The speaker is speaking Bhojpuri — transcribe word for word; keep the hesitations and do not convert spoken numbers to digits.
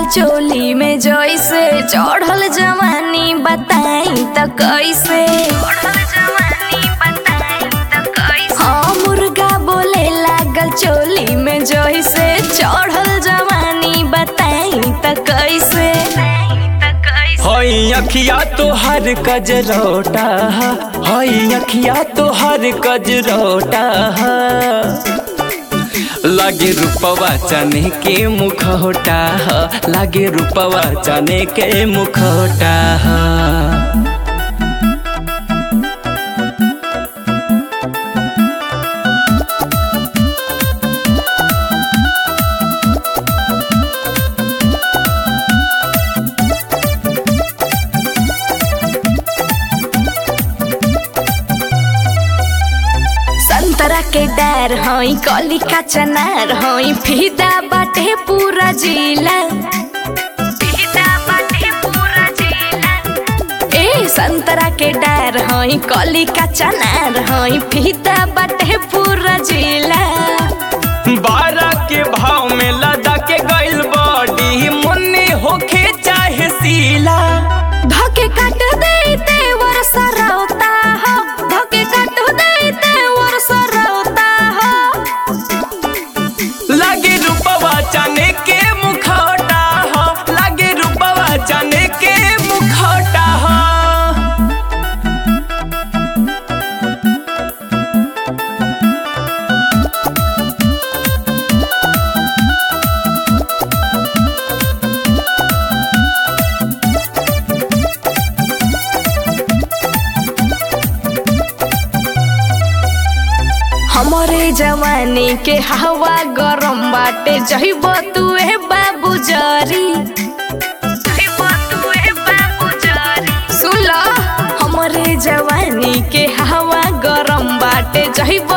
चोली में जैसे चढ़ल जवानी बताई त कैसे हाँ मुर्गा बोले लागल चोली में जैसे चढ़ल जवानी बताई त कैसे हई अखिया तोहर कजरोटा हई अखिया तोहर कजरोटा लागे रूपवा चने के मुखौटा लागे रूपवा चने के मुखौटा संतरा के डार हई कली का चनार हई फीदा बाटे पूरा जिला ए संतरा के डार हई कली का चनार हई फीदा बाटे पूरा जिला बारह के भाव में लदा के गइल बॉडी मुन्नी होके चाहे सीला धके काट देते वर्षा रोता हो धके काट देते वर्षा रोता हो लागे रूपवा चने के मुखौटा हो लागे रूपवा चने के मुखौटा हो हमरे जवानी के हवा गरम बाटे जइब तुए बाबू जरी सुन लो हमरे जवानी के हवा गरम बाटे जइब